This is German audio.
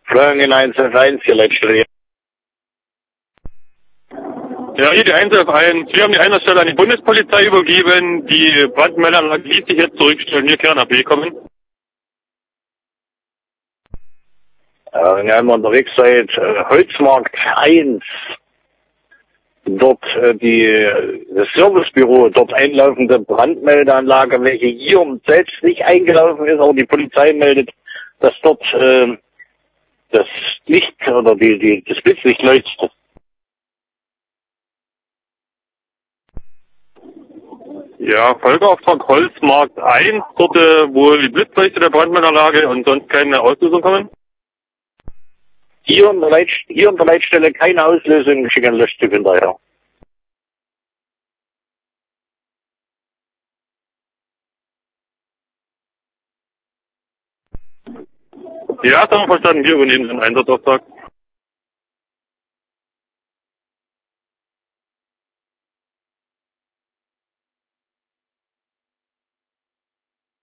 Flöringen 111, hier letzte. Ja, hier die 111. Wir haben die Einsatzstelle an die Bundespolizei übergeben. Die Brandmeldeanlage ließ sich jetzt zurückstellen. Wir können nach B kommen. Wenn ihr einmal unterwegs seid, Holzmarkt 1, dort das Servicebüro, dort einlaufende Brandmeldeanlage, welche hier selbst nicht eingelaufen ist, aber die Polizei meldet, dass dort das Licht oder das Blitzlicht leuchtet. Ja, Folgeauftrag Holzmarkt 1, dort wohl die Blitzleuchte der Brandmeldeanlage und sonst keine Auslösung kommen. Hier in der Leitstelle keine Auslösung, schicken ein Löschstück hinterher. Ja, das haben wir verstanden. Wir übernehmen den Einsatzauftrag.